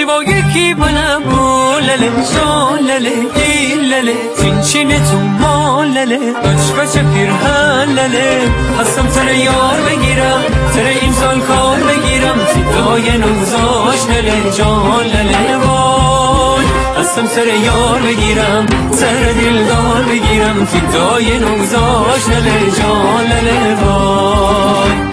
با یکی بنبو لله جان لله این لله چین تو مال لله بچ پیرهن لله هستم تر یار بگیرم تر امسال کار بگیرم صدای نوزاش لله جان لله وای هستم تر یار بگیرم تر دلدار بگیرم صدای نوزاش لله جان لله وای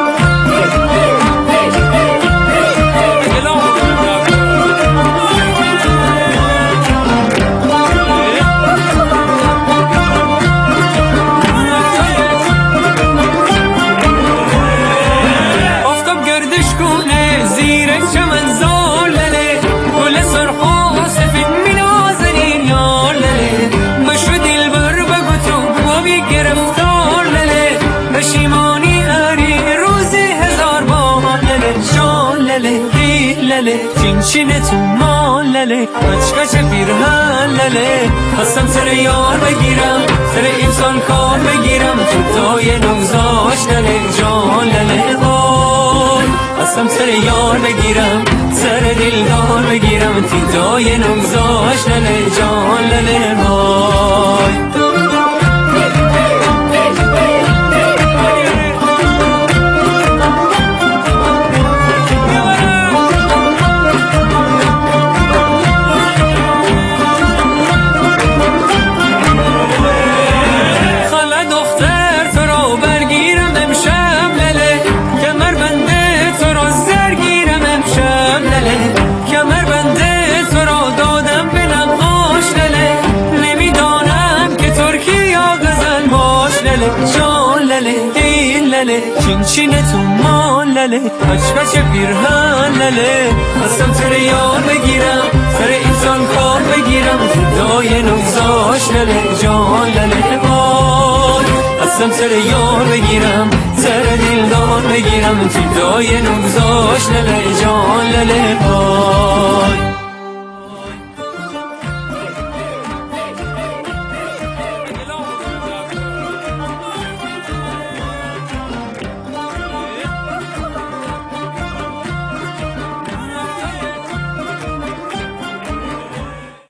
چین تو مال لله کچ پیرهن لله هستم سر یار بگیرم سر امسال کار بگیرم تای نوزاش لله جان لله وای هستم سر یار بگیرم سر دلدار بگیرم تای نوزاش لله جان لله وای چین تو مال لله کچ پیرهن لله هستم سر یار بگیرم سر انسان کار بگیرم صدای نوزاش لله جان لله وای هستم سر یار بگیرم سر دلدار بگیرم صدای نوزاش لله